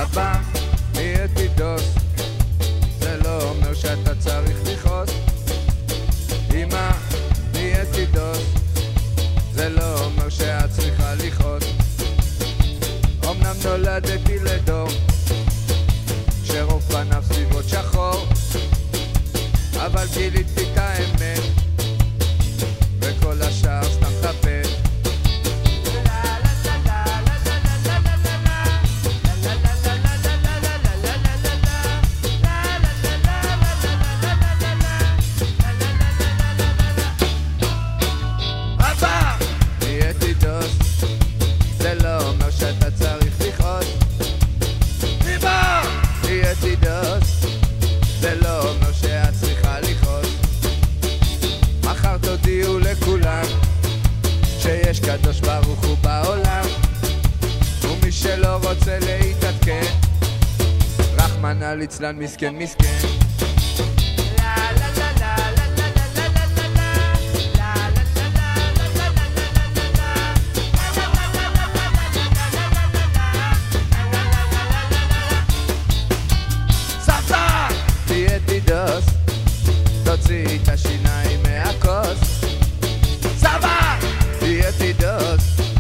אבא, נהייתי דוס, זה לא אומר שאתה צריך לכעוס. אמא, נהייתי דוס, זה לא אומר שאת צריכה לכעוס. אמנם נולדתי לדור שרוב פניו סביבות שחור, אבל גיליתי את האמת וכל השאר סתם חפש. אבא, נהייתי דוס, זה לא אומר שאתה צריך לכעוס. אמא, נהייתי דוס, זה לא אומר שאת צריכה לכעוס. מחר תודיעו לכולם שיש קדוש ברוך הוא בעולם, ומי שלא רוצה להתעדכן, רחמנא ליצלן מסכן מסכן. סבתא, נהייתי דוס, תוציא את השיניים מהכוס. סבא, נהייתי דוס,